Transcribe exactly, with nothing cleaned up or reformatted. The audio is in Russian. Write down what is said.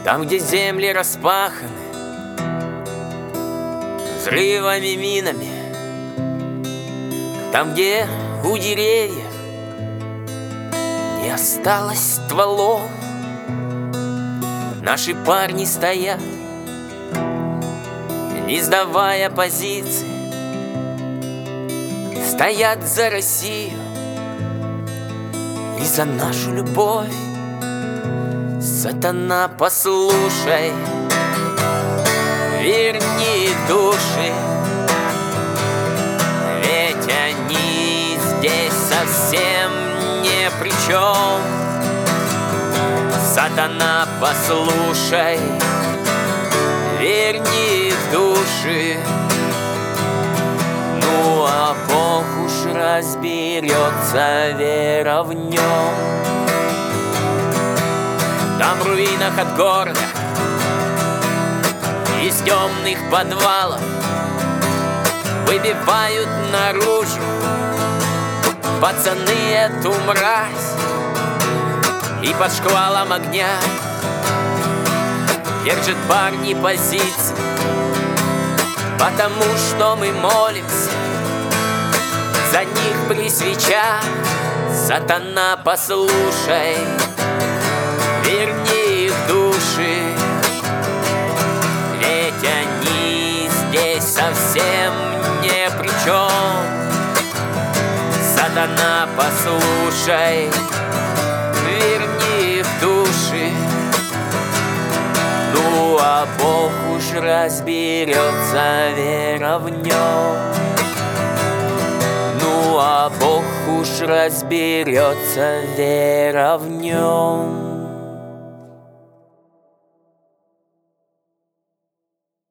Там, где земли распаханы взрывами, минами, там, где у деревьев не осталось стволов, наши парни стоят, не сдавая позиции, стоят за Россию и за нашу любовь. Сатана, послушай, верни души, ведь они здесь совсем ни при чем. Сатана, послушай, верни души, ну а Бог уж разберется, вера в нем. Там в руинах от города, из темных подвалов выбивают наружу пацаны эту мразь, и под шквалом огня держат парни позиции, потому что мы молимся за них при свечах. Сатана, послушай, верни их души, ведь они здесь совсем ни при чем. Сатана, послушай, верни их души, ну а Бог уж разберется, вера в нем. Ну а Бог уж разберется, вера в нем.